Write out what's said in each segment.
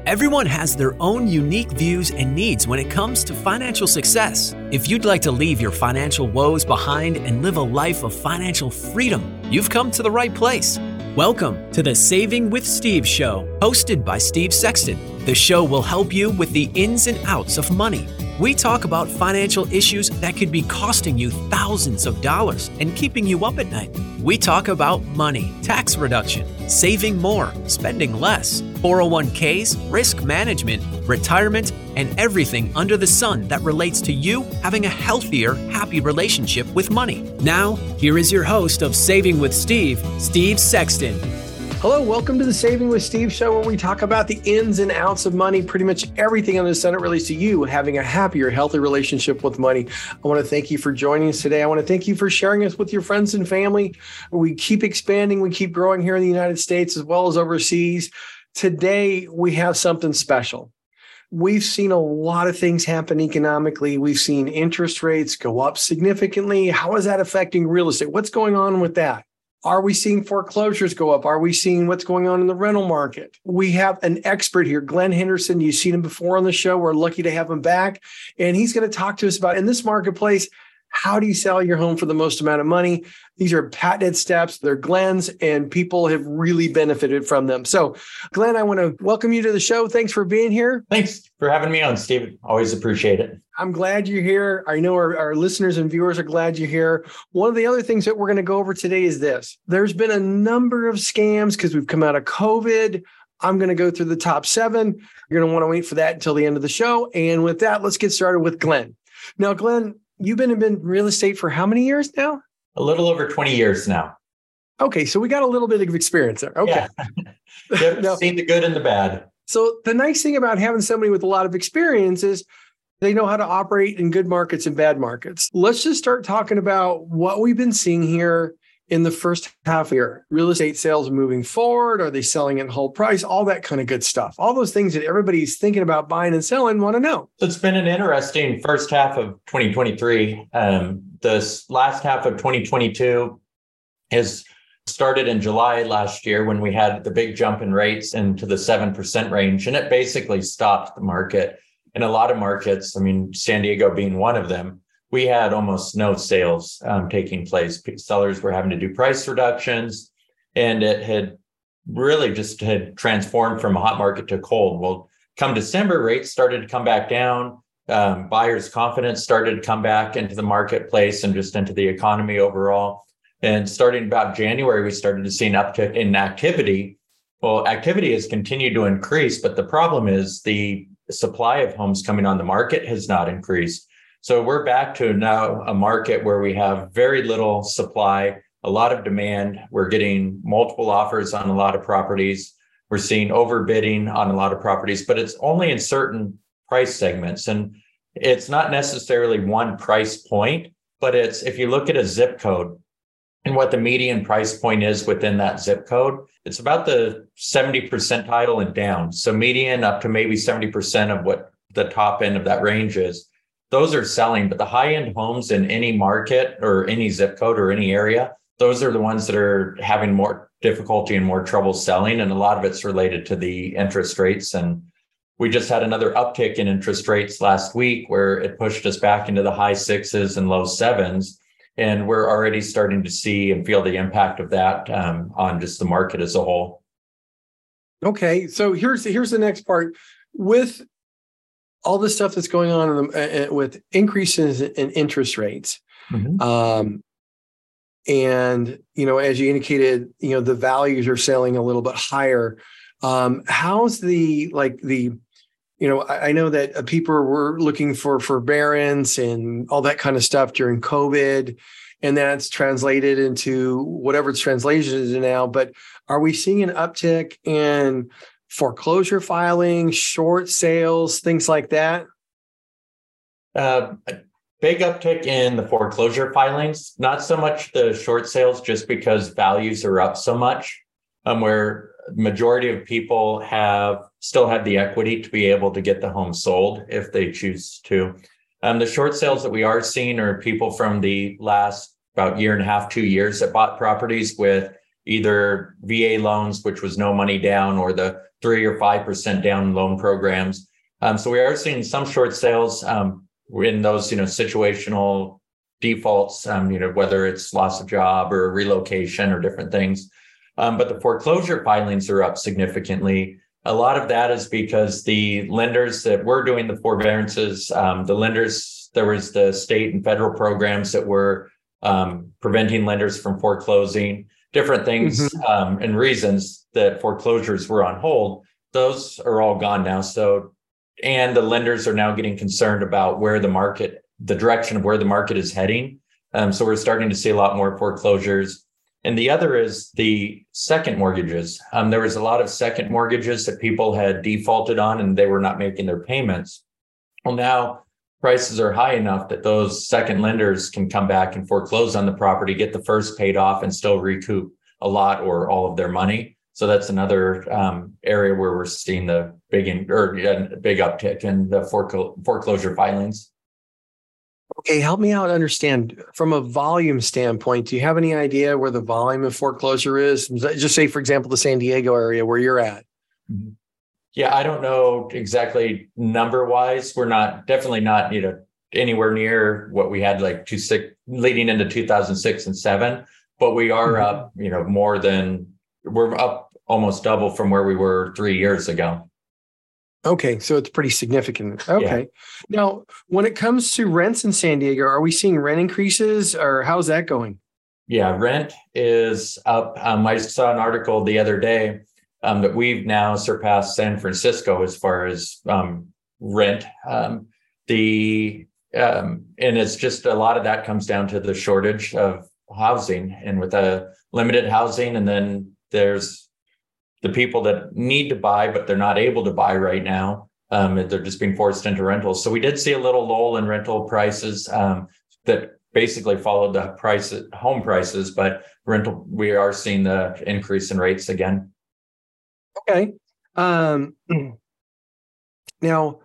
Everyone has their own unique views and needs when it comes to financial success. If you'd like to leave your financial woes behind and live a life of financial freedom, you've come to the right place. Welcome to the Saving with Steve show, hosted by Steve Sexton. The show will help you with the ins and outs of money. We talk about financial issues that could be costing you thousands of dollars and keeping you up at night. We talk about money, tax reduction, saving more, spending less, 401ks, risk management, retirement, and everything under the sun that relates to you having a healthier, happy relationship with money. Now, here is your host of Saving with Steve, Steve Sexton. Hello, welcome to the Saving with Steve show, where we talk about the ins and outs of money, pretty much everything under the sun that relates to you having a happier, healthy relationship with money. I want to thank you for joining us today. I want to thank you for sharing us with your friends and family. We keep expanding, we keep growing here in the United States as well as overseas. Today, we have something special. We've seen a lot of things happen economically. We've seen interest rates go up significantly. How is that affecting real estate? What's going on with that? Are we seeing foreclosures go up? Are we seeing what's going on in the rental market? We have an expert here, Glenn Henderson. You've seen him before on the show. We're lucky to have him back. And he's going to talk to us about, in this marketplace, how do you sell your home for the most amount of money? These are patented steps. They're Glenn's, and people have really benefited from them. So, Glenn, I want to welcome you to the show. Thanks for being here. Thanks for having me on, Steve. Always appreciate it. I'm glad you're here. I know our listeners and viewers are glad you're here. One of the other things that we're going to go over today is this. There's been a number of scams because we've come out of COVID. I'm going to go through the top 7. You're going to want to wait for that until the end of the show. And with that, let's get started with Glenn. Now, Glenn, you've been in real estate for how many years now? A little over 20 years now. Okay, so we got a little bit of experience there. Okay. Yeah. Now, seen the good and the bad. So the nice thing about having somebody with a lot of experience is they know how to operate in good markets and bad markets. Let's just start talking about what we've been seeing here in the first half of the year. Real estate sales moving forward. Are they selling at whole price? All that kind of good stuff. All those things that everybody's thinking about buying and selling want to know. So it's been an interesting first half of 2023. This last half of 2022 has started in July last year when we had the big jump in rates into the 7% range, and it basically stopped the market. In a lot of markets, I mean, San Diego being one of them, we had almost no sales taking place. Sellers were having to do price reductions, and it had really just had transformed from a hot market to cold. Well, come December, rates started to come back down. Buyers' confidence started to come back into the marketplace and just into the economy overall. And starting about January, we started to see an uptick in activity. Well, activity has continued to increase, but the problem is the supply of homes coming on the market has not increased. So we're back to now a market where we have very little supply, a lot of demand. We're getting multiple offers on a lot of properties. We're seeing overbidding on a lot of properties, but it's only in certain price segments. And it's not necessarily one price point, but it's, if you look at a zip code and what the median price point is within that zip code, it's about the 70 percentile and down. So median up to maybe 70% of what the top end of that range is. Those are selling, but the high-end homes in any market or any zip code or any area, those are the ones that are having more difficulty and more trouble selling. And a lot of it's related to the interest rates. And we just had another uptick in interest rates last week where it pushed us back into the high 6s and low 7s. And we're already starting to see and feel the impact of that on just the market as a whole. Okay, so here's the next part. With all the stuff that's going on with increases in interest rates, and as you indicated, the values are selling a little bit higher. How's I know that people were looking for forbearance and all that kind of stuff during COVID, and that's translated into whatever it's translated into now. But are we seeing an uptick in foreclosure filing, short sales, things like that? A big uptick in the foreclosure filings, not so much the short sales, just because values are up so much, where the majority of people still have the equity to be able to get the home sold if they choose to. The short sales that we are seeing are people from the last about year and a half, 2 years that bought properties with either VA loans, which was no money down, or the 3 or 5% down loan programs. So we are seeing some short sales in those, situational defaults, whether it's loss of job or relocation or different things. But the foreclosure filings are up significantly. A lot of that is because the lenders that were doing the forbearances, there was the state and federal programs that were preventing lenders from foreclosing, different things and reasons that foreclosures were on hold. Those are all gone now. And the lenders are now getting concerned about the direction of where the market is heading. So we're starting to see a lot more foreclosures. And the other is the second mortgages. There was a lot of second mortgages that people had defaulted on and they were not making their payments. Well, now prices are high enough that those second lenders can come back and foreclose on the property, get the first paid off, and still recoup a lot or all of their money. So that's another area where we're seeing the big uptick in the foreclosure filings. Okay, help me out understand from a volume standpoint. Do you have any idea where the volume of foreclosure is? Just say, for example, the San Diego area where you're at. Yeah, I don't know exactly number wise. We're definitely not anywhere near what we had like leading into 2006 and 2007, but we are up we're up almost double from where we were 3 years ago. Okay, so it's pretty significant. Okay. Yeah. Now, when it comes to rents in San Diego, are we seeing rent increases or how's that going? Yeah, rent is up. I saw an article the other day that we've now surpassed San Francisco as far as rent. And it's just a lot of that comes down to the shortage of housing, and with a limited housing, and then there's the people that need to buy, but they're not able to buy right now. They're just being forced into rentals. So we did see a little lull in rental prices that basically followed the home prices, but we are seeing the increase in rates again. Okay. Now,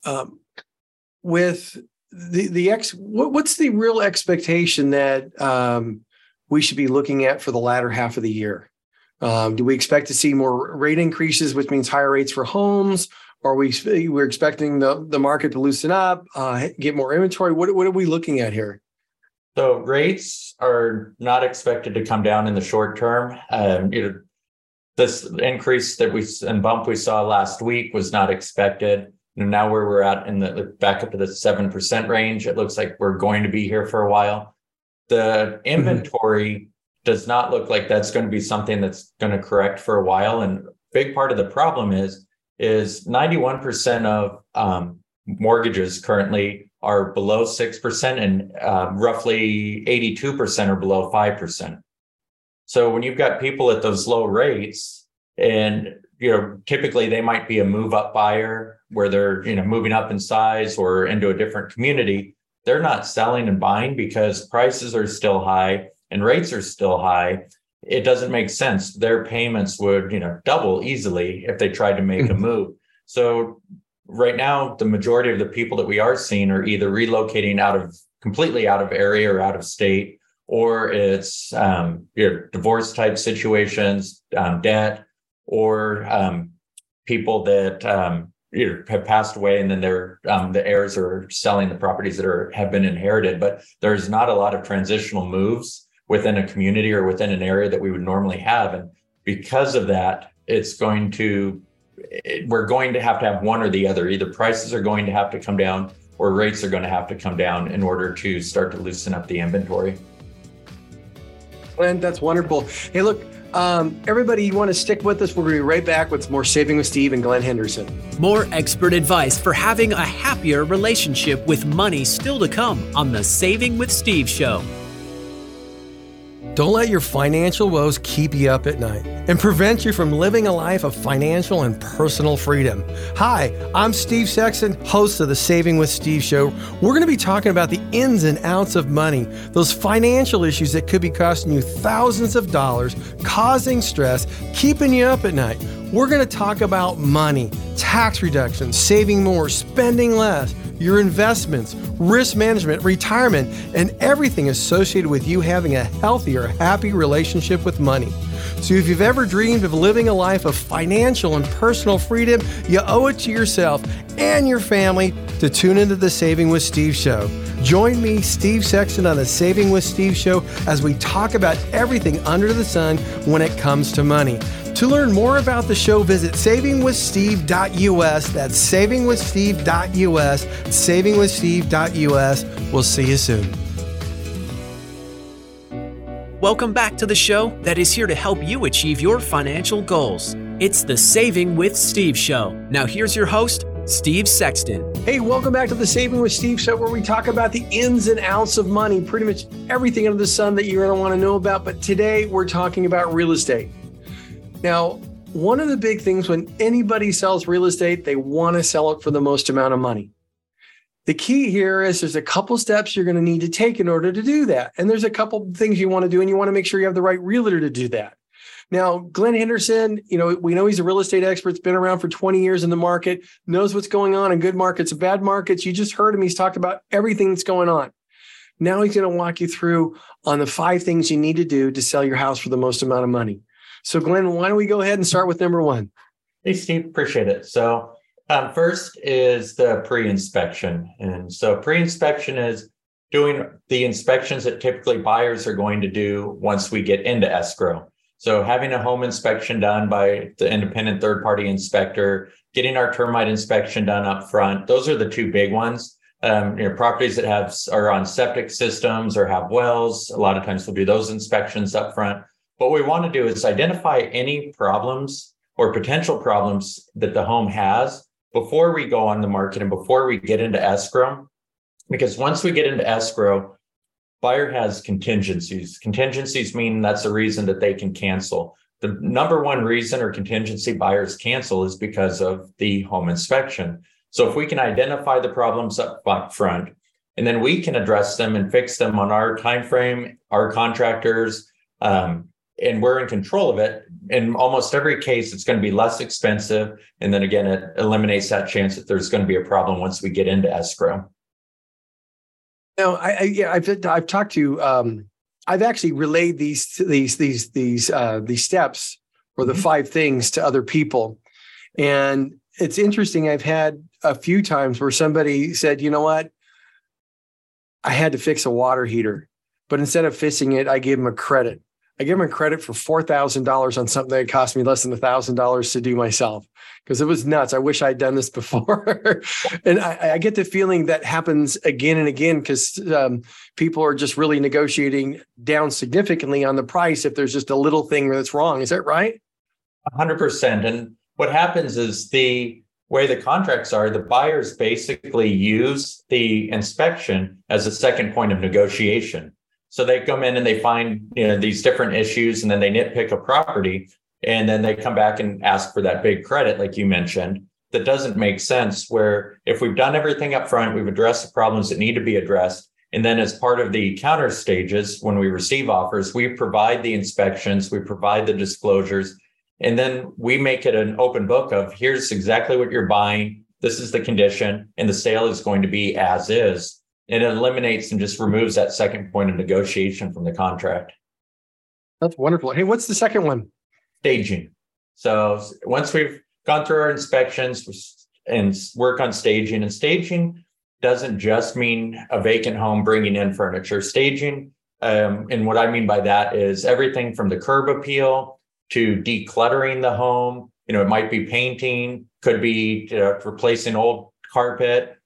with what's the real expectation that we should be looking at for the latter half of the year? Do we expect to see more rate increases, which means higher rates for homes? Or we're expecting the market to loosen up, get more inventory? What are we looking at here? So rates are not expected to come down in the short term. This increase and bump we saw last week was not expected. And now where we're at back up to the 7% range, it looks like we're going to be here for a while. The inventory does not look like that's going to be something that's going to correct for a while. And a big part of the problem is 91% of mortgages currently are below 6% and roughly 82% are below 5%. So when you've got people at those low rates, and typically they might be a move up buyer where they're moving up in size or into a different community, they're not selling and buying because prices are still high and rates are still high. It doesn't make sense. Their payments would double easily if they tried to make a move. So right now, the majority of the people that we are seeing are either relocating completely out of area or out of state, or it's divorce type situations, debt, or people that have passed away, and then the heirs are selling the properties that have been inherited. But there's not a lot of transitional moves within a community or within an area that we would normally have. And because of that, we're going to have one or the other. Either prices are going to have to come down or rates are going to have to come down in order to start to loosen up the inventory. Glenn, that's wonderful. Hey, look, everybody, you want to stick with us? We're going to be right back with more Saving with Steve and Glenn Henderson. More expert advice for having a happier relationship with money still to come on the Saving with Steve show. Don't let your financial woes keep you up at night and prevent you from living a life of financial and personal freedom. Hi, I'm Steve Sexton, host of the Saving with Steve show. We're going to be talking about the ins and outs of money, those financial issues that could be costing you thousands of dollars, causing stress, keeping you up at night. We're going to talk about money, tax reduction, saving more, spending less, your investments, risk management, retirement, and everything associated with you having a healthier, happy relationship with money. So if you've ever dreamed of living a life of financial and personal freedom, you owe it to yourself and your family to tune into the Saving with Steve show. Join me, Steve Sexton, on the Saving with Steve show as we talk about everything under the sun when it comes to money. To learn more about the show, visit savingwithsteve.us. That's savingwithsteve.us. Savingwithsteve.us. We'll see you soon. Welcome back to the show that is here to help you achieve your financial goals. It's the Saving with Steve show. Now here's your host, Steve Sexton. Hey, welcome back to the Saving with Steve show, where we talk about the ins and outs of money, pretty much everything under the sun that you're going to want to know about. But today we're talking about real estate. Now, one of the big things when anybody sells real estate, they want to sell it for the most amount of money. The key here is there's a couple steps you're going to need to take in order to do that. And there's a couple things you want to do, and you want to make sure you have the right realtor to do that. Now, Glenn Henderson, we know he's a real estate expert. He's been around for 20 years in the market, knows what's going on in good markets and bad markets. You just heard him. He's talked about everything that's going on. Now he's going to walk you through on the 5 things you need to do to sell your house for the most amount of money. So Glenn, why don't we go ahead and start with number 1? Hey, Steve, appreciate it. So first is the pre-inspection. And so pre-inspection is doing the inspections that typically buyers are going to do once we get into escrow. So having a home inspection done by the independent third-party inspector, getting our termite inspection done up front. Those are the 2 big ones. Properties that are on septic systems or have wells, a lot of times we'll do those inspections up front. What we want to do is identify any problems or potential problems that the home has before we go on the market and before we get into escrow. Because once we get into escrow, buyer has contingencies. Contingencies mean that's a reason that they can cancel. The number one reason or contingency buyers cancel is because of the home inspection. So if we can identify the problems up front, and then we can address them and fix them on our time frame, our contractors, and we're in control of it. In almost every case, it's going to be less expensive. And then again, it eliminates that chance that there's going to be a problem once we get into escrow. Now, I've talked to, I've actually relayed these steps or the 5 things to other people. And it's interesting. I've had a few times where somebody said, you know what? I had to fix a water heater, but instead of fixing it, I gave them a credit. I gave them a credit for $4,000 on something that cost me less than $1,000 to do myself, because it was nuts. I wish I'd done this before. And I get the feeling that happens again and again because people are just really negotiating down significantly on the price if there's just a little thing that's wrong. Is that right? 100%. And what happens is the way the contracts are, the buyers basically use the inspection as a second point of negotiation. So they come in and they find, these different issues, and then they nitpick a property, and then they come back and ask for that big credit, like you mentioned. That doesn't make sense, where if we've done everything up front, we've addressed the problems that need to be addressed. And then as part of the counter stages, when we receive offers, we provide the inspections, we provide the disclosures, and then we make it an open book of here's exactly what you're buying. This is the condition, and the sale is going to be as is. And it eliminates and just removes that second point of negotiation from the contract. That's wonderful. Hey, what's the second one? Staging. So once we've gone through our inspections and work on staging, and staging doesn't just mean a vacant home bringing in furniture. Staging, and what I mean by that is everything from the curb appeal to decluttering the home. It might be painting, could be replacing old carpet.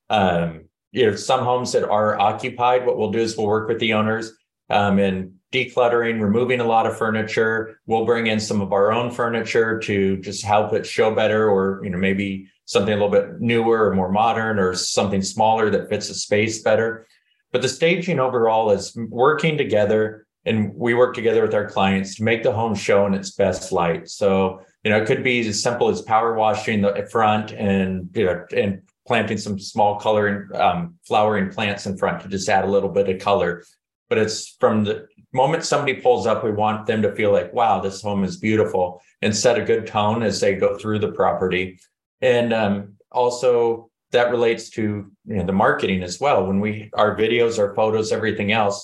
Some homes that are occupied, what we'll do is we'll work with the owners and decluttering, removing a lot of furniture. We'll bring in some of our own furniture to just help it show better, or maybe something a little bit newer or more modern, or something smaller that fits the space better. But the staging overall is working together, and we work together with our clients to make the home show in its best light. So it could be as simple as power washing the front and planting some small flowering plants in front to just add a little bit of color. But it's from the moment somebody pulls up, we want them to feel like, wow, this home is beautiful, and set a good tone as they go through the property. And also that relates to the marketing as well. When our videos, our photos, everything else,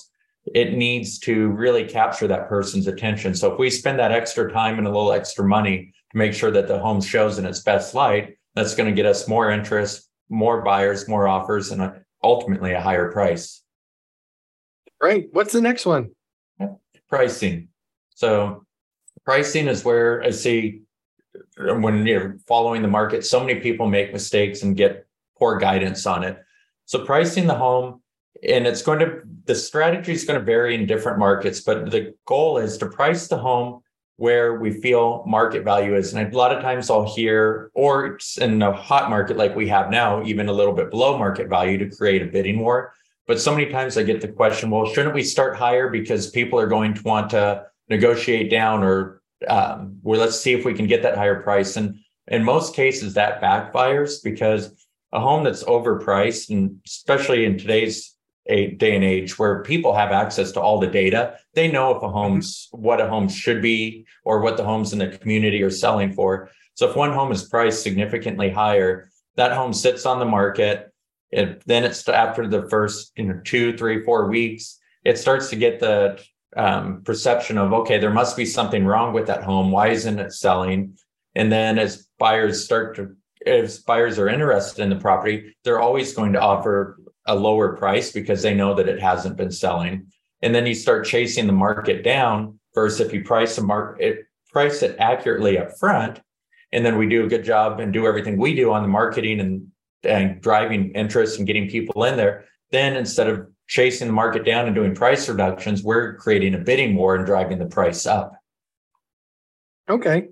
it needs to really capture that person's attention. So if we spend that extra time and a little extra money to make sure that the home shows in its best light, that's going to get us more interest, more buyers, more offers, and ultimately a higher price. Great. What's the next one? Pricing. So pricing is where I see when you're following the market, so many people make mistakes and get poor guidance on it. So pricing the home, and the strategy is going to vary in different markets, but the goal is to price the home where we feel market value is. And a lot of times I'll hear, or in a hot market like we have now, even a little bit below market value to create a bidding war. But so many times I get the question, well, shouldn't we start higher because people are going to want to negotiate down, or well, let's see if we can get that higher price. And in most cases that backfires, because a home that's overpriced, and especially in today's day and age where people have access to all the data, they know if what a home should be or what the homes in the community are selling for. So if one home is priced significantly higher, that home sits on the market. Then it's after the first 2, 3, 4 weeks, it starts to get the perception of, okay, there must be something wrong with that home. Why isn't it selling? And then as buyers are interested in the property, they're always going to offer a lower price because they know that it hasn't been selling. And then you start chasing the market down versus if you price it accurately up front, and then we do a good job and do everything we do on the marketing and driving interest and getting people in there. Then instead of chasing the market down and doing price reductions, we're creating a bidding war and driving the price up. Okay.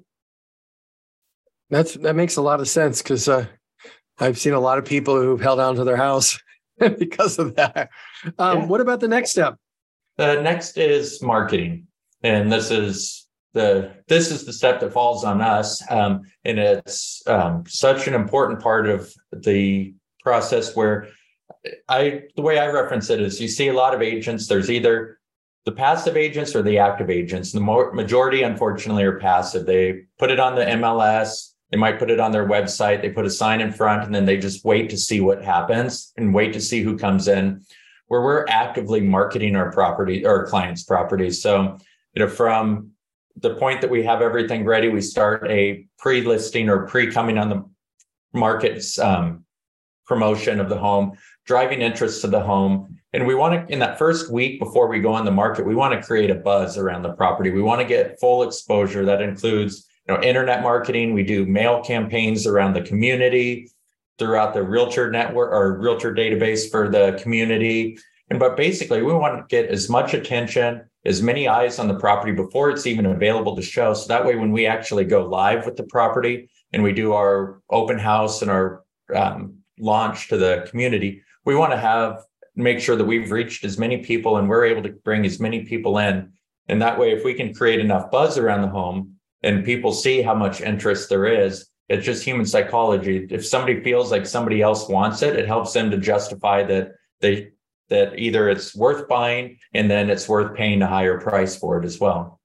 That makes a lot of sense, because I've seen a lot of people who've held on to their house because of that. What about the next step? The next is marketing. And this is the step that falls on us. And it's such an important part of the process where the way I reference it is you see a lot of agents, there's either the passive agents or the active agents. The majority, unfortunately, are passive. They put it on the MLS. They might put it on their website. They put a sign in front, and then they just wait to see what happens and wait to see who comes in. Where we're actively marketing our property, our clients' properties. So, from the point that we have everything ready, we start a pre-listing or pre-coming on the market's promotion of the home, driving interest to the home. And we want to, in that first week before we go on the market, we want to create a buzz around the property. We want to get full exposure. That includes internet marketing. We do mail campaigns around the community, throughout the realtor network or realtor database for the community. But basically, we want to get as much attention, as many eyes on the property before it's even available to show. So that way, when we actually go live with the property and we do our open house and our launch to the community, we want to make sure that we've reached as many people and we're able to bring as many people in. And that way, if we can create enough buzz around the home and people see how much interest there is, it's just human psychology. If somebody feels like somebody else wants it, it helps them to justify that either it's worth buying and then it's worth paying a higher price for it as well.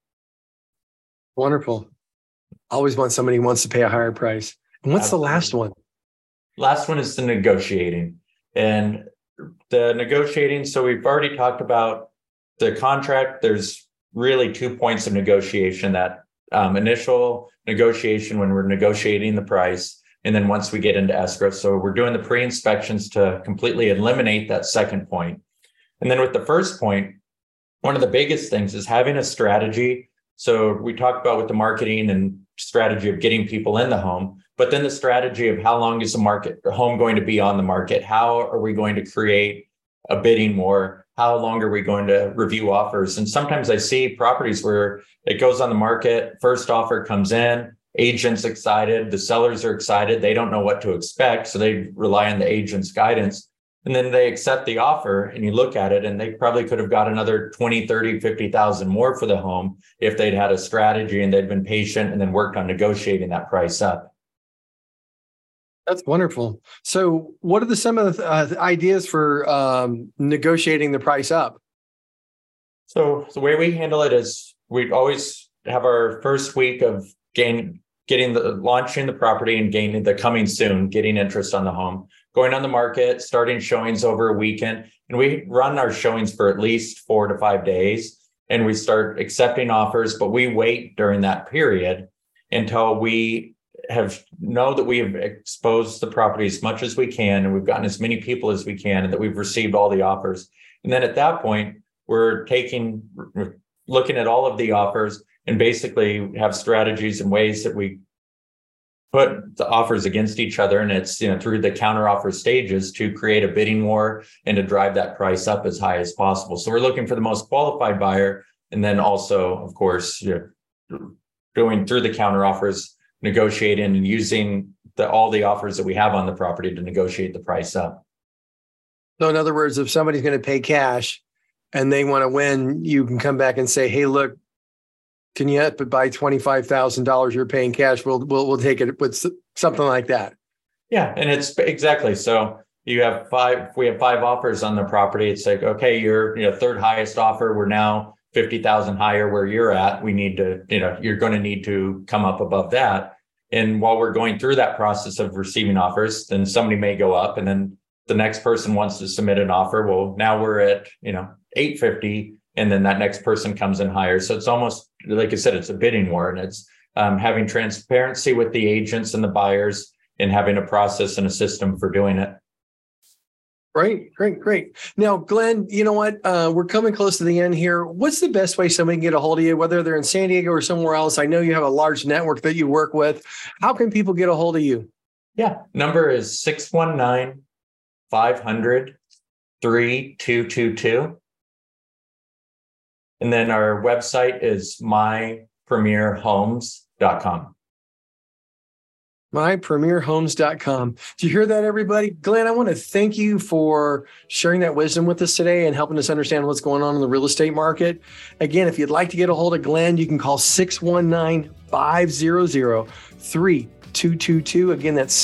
Wonderful. Always want somebody who wants to pay a higher price. And what's the last one? Last one is the negotiating. And the negotiating, so we've already talked about the contract. There's really 2 points of negotiation: that initial negotiation when we're negotiating the price, and then once we get into escrow. So we're doing the pre-inspections to completely eliminate that second point. And then with the first point, one of the biggest things is having a strategy. So we talked about with the marketing and strategy of getting people in the home, but then the strategy of how long is the home going to be on the market? How are we going to create a bidding war? How long are we going to review offers? And sometimes I see properties where it goes on the market, first offer comes in, agent's excited, the sellers are excited, they don't know what to expect, so they rely on the agent's guidance. And then they accept the offer and you look at it and they probably could have got another 20, 30, 50,000 more for the home if they'd had a strategy and they'd been patient and then worked on negotiating that price up. That's wonderful. So what are some of the ideas for negotiating the price up? So the way we handle it is we always have our first week of launching the property and gaining the coming soon, getting interest on the home. going on the market, starting showings over a weekend. And we run our showings for at least 4 to 5 days. And we start accepting offers, but we wait during that period until we know that we have exposed the property as much as we can, and we've gotten as many people as we can, and that we've received all the offers. And then at that point, we're looking at all of the offers and basically have strategies and ways that we put the offers against each other. And it's, through the counteroffer stages to create a bidding war and to drive that price up as high as possible. So we're looking for the most qualified buyer. And then also, of course, going through the counteroffers, negotiating and using all the offers that we have on the property to negotiate the price up. So in other words, if somebody's going to pay cash and they want to win, you can come back and say, hey, look, can you up it by $25,000 you're paying cash? We'll take it with something like that. Yeah. And it's exactly. So we have 5 offers on the property. It's like, okay, you're third highest offer. We're now 50,000 higher where you're at. We need to, you're going to need to come up above that. And while we're going through that process of receiving offers, then somebody may go up, and then the next person wants to submit an offer. Well, now we're at, 850. And then that next person comes in higher. So it's almost, like I said, it's a bidding war, and it's having transparency with the agents and the buyers and having a process and a system for doing it. Great. Now, Glenn, you know what? We're coming close to the end here. What's the best way somebody can get a hold of you, whether they're in San Diego or somewhere else? I know you have a large network that you work with. How can people get a hold of you? Yeah. Number is 619-500-3222. And then our website is mypremierhomes.com. mypremierhomes.com. Did you hear that, everybody? Glenn, I want to thank you for sharing that wisdom with us today and helping us understand what's going on in the real estate market. Again, if you'd like to get a hold of Glenn, you can call 619-500-3222. Again, that's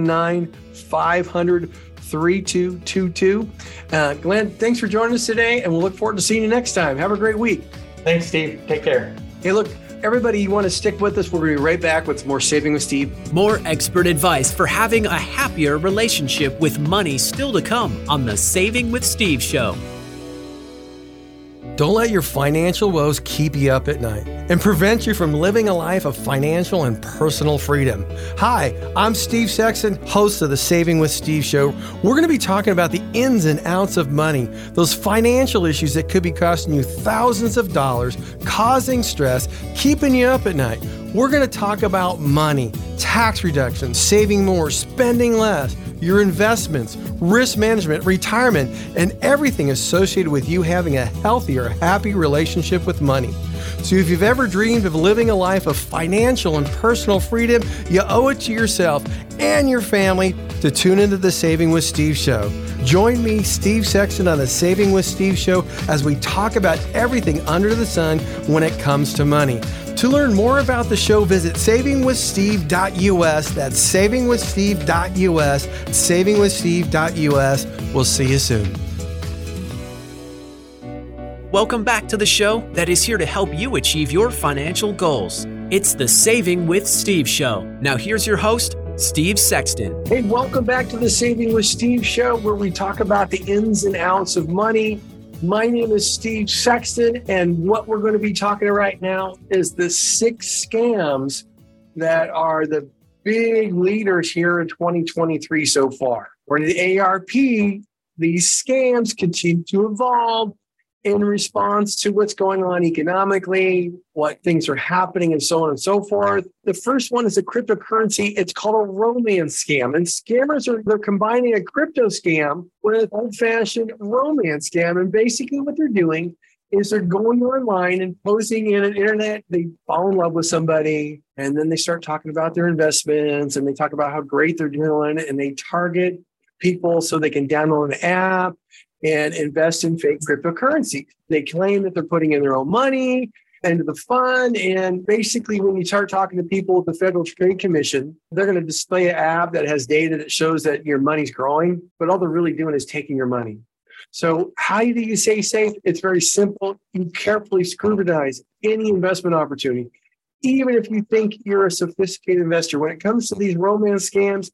619-500-3222. Glenn, thanks for joining us today, and we'll look forward to seeing you next time. Have a great week. Thanks, Steve. Take care. Hey, look, everybody, you want to stick with us? We're going to be right back with more Saving with Steve. More expert advice for having a happier relationship with money still to come on the Saving with Steve show. Don't let your financial woes keep you up at night and prevent you from living a life of financial and personal freedom. Hi, I'm Steve Sexton, host of the Saving with Steve show. We're going to be talking about the ins and outs of money, those financial issues that could be costing you thousands of dollars, causing stress, keeping you up at night. We're going to talk about money, tax reduction, saving more, spending less, your investments, risk management, retirement, and everything associated with you having a healthier, happy relationship with money. So if you've ever dreamed of living a life of financial and personal freedom, you owe it to yourself and your family to tune into the Saving with Steve show. Join me, Steve Sexton, on the Saving with Steve show as we talk about everything under the sun when it comes to money. To learn more about the show, visit savingwithsteve.us. That's savingwithsteve.us, savingwithsteve.us. We'll see you soon. Welcome back to the show that is here to help you achieve your financial goals. It's the Saving with Steve show. Now here's your host, Steve Sexton. Hey, welcome back to the Saving with Steve show, where we talk about the ins and outs of money. My name is Steve Sexton, and what we're going to be talking about right now is the 6 scams that are the big leaders here in 2023 so far. For the ARP, these scams continue to evolve in response to what's going on economically, what things are happening, and so on and so forth. The first one is a cryptocurrency. It's called a romance scam. And scammers they're combining a crypto scam with an old-fashioned romance scam. And basically what they're doing is they're going online and posting in an internet. They fall in love with somebody, and then they start talking about their investments, and they talk about how great they're doing, and they target people so they can download an app and invest in fake cryptocurrencies. They claim that they're putting in their own money into the fund. And basically, when you start talking to people at the Federal Trade Commission, they're going to display an app that has data that shows that your money's growing, but all they're really doing is taking your money. So how do you stay safe? It's very simple. You carefully scrutinize any investment opportunity, even if you think you're a sophisticated investor. When it comes to these romance scams,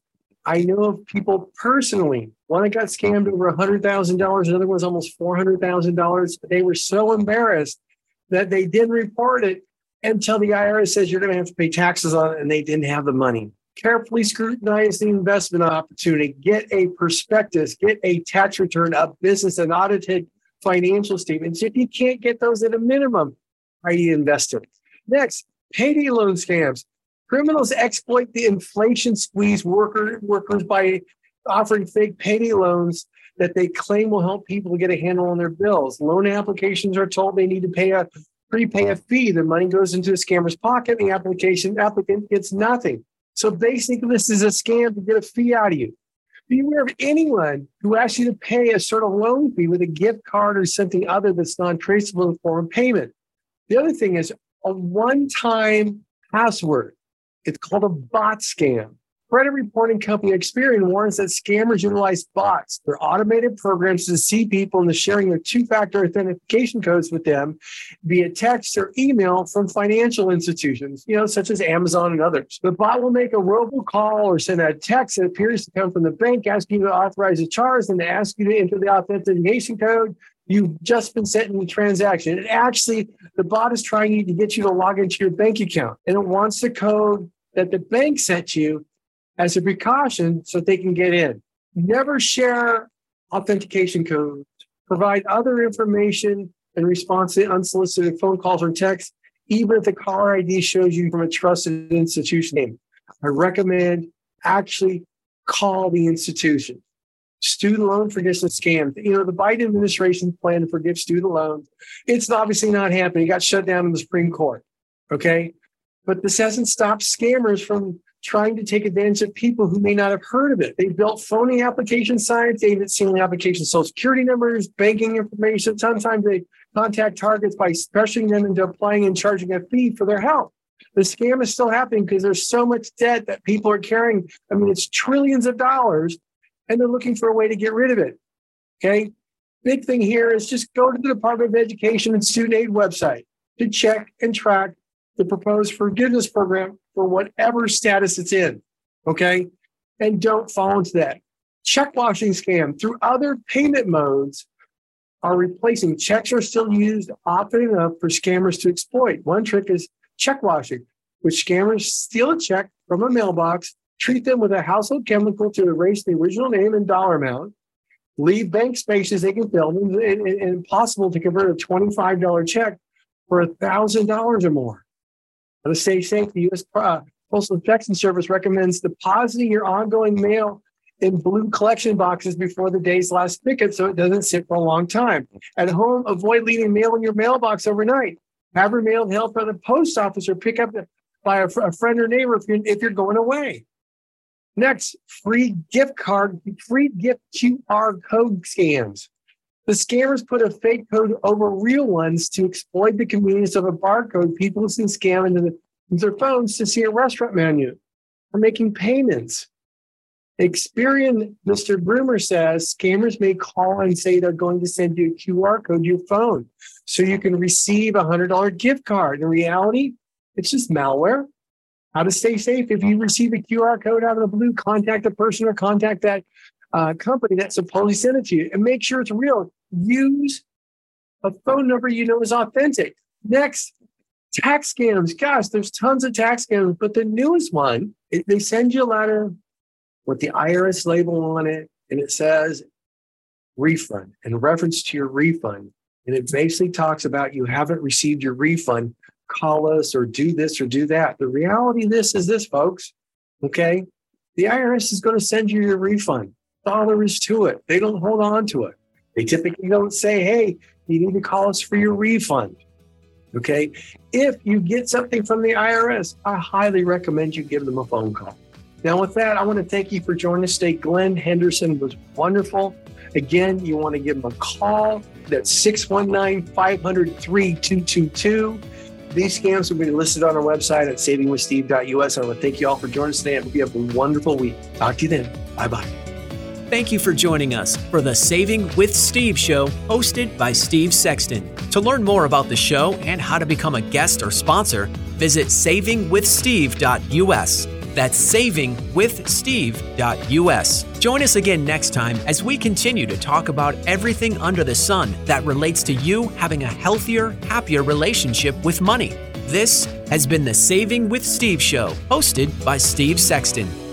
I know of people personally. One got scammed over $100,000. Another was almost $400,000. They were so embarrassed that they didn't report it until the IRS says you're going to have to pay taxes on it, and they didn't have the money. Carefully scrutinize the investment opportunity. Get a prospectus. Get a tax return, a business, and audited financial statements. If you can't get those at a minimum, are you investing? Next, payday loan scams. Criminals exploit the inflation squeeze workers by offering fake payday loans that they claim will help people get a handle on their bills. Loan applications are told they need to prepay a fee. The money goes into the scammer's pocket. And the applicant gets nothing. So basically, this is a scam to get a fee out of you. Beware of anyone who asks you to pay a sort of loan fee with a gift card or something other that's non-traceable in the form of payment. The other thing is a one-time password. It's called a bot scam. Credit reporting company Experian warns that scammers utilize bots. They're automated programs to deceive people into sharing their two-factor authentication codes with them via text or email from financial institutions, such as Amazon and others. The bot will make a robocall or send a text that appears to come from the bank asking you to authorize a charge and to ask you to enter the authentication code. You've just been sent in the transaction. And actually, the bot is trying to get you to log into your bank account, and it wants the code that the bank sent you as a precaution so they can get in. Never share authentication codes. Provide other information in response to unsolicited phone calls or texts, even if the caller ID shows you from a trusted institution name. I recommend actually call the institution. Student loan forgiveness scam. The Biden administration's plan to forgive student loans, it's obviously not happening. It got shut down in the Supreme Court. Okay? But this hasn't stopped scammers from trying to take advantage of people who may not have heard of it. They built phony application sites. They even seen the application social security numbers, banking information. Sometimes they contact targets by pressuring them into applying and charging a fee for their help. The scam is still happening because there's so much debt that people are carrying. I mean, it's trillions of dollars, and they're looking for a way to get rid of it. Okay? Big thing here is just go to the Department of Education and Student Aid website to check and track the proposed forgiveness program for whatever status it's in, okay? And don't fall into that. Check washing scam through other payment modes are replacing. Checks are still used often enough for scammers to exploit. One trick is check washing, which scammers steal a check from a mailbox, treat them with a household chemical to erase the original name and dollar amount, leave bank spaces they can fill, and impossible to convert a $25 check for $1,000 or more. To stay safe, the U.S. Postal Protection Service recommends depositing your ongoing mail in blue collection boxes before the day's last picket so it doesn't sit for a long time. At home, avoid leaving mail in your mailbox overnight. Have your mail held by the post office or pick up by a friend or neighbor if you're going away. Next, free gift QR code scams. The scammers put a fake code over real ones to exploit the convenience of a barcode people can scam into their phones to see a restaurant menu or making payments. Experian Mr. Broomer says scammers may call and say they're going to send you a QR code to your phone so you can receive a $100 gift card. In reality, it's just malware. How to stay safe. If you receive a QR code out of the blue, contact the person or contact that company that supposedly sent it to you and make sure it's real. Use a phone number you know is authentic. Next, tax scams. Gosh, there's tons of tax scams, but the newest one, they send you a letter with the IRS label on it, and it says refund and reference to your refund. And it basically talks about you haven't received your refund, call us or do this or do that. The reality of this is this, folks, okay? The IRS is going to send you your refund. That's all there is to it. They don't hold on to it. They typically don't say, hey, you need to call us for your refund, okay? If you get something from the IRS, I highly recommend you give them a phone call. Now, with that, I want to thank you for joining us today. Glenn Henderson was wonderful. Again, you want to give him a call. That's 619-500-3222. These scams will be listed on our website at savingwithsteve.us. I want to thank you all for joining us today. I hope you have a wonderful week. Talk to you then. Bye-bye. Thank you for joining us for the Saving with Steve show hosted by Steve Sexton. To learn more about the show and how to become a guest or sponsor, visit savingwithsteve.us. That's savingwithsteve.us. Join us again next time as we continue to talk about everything under the sun that relates to you having a healthier, happier relationship with money. This has been the Saving with Steve Show, hosted by Steve Sexton.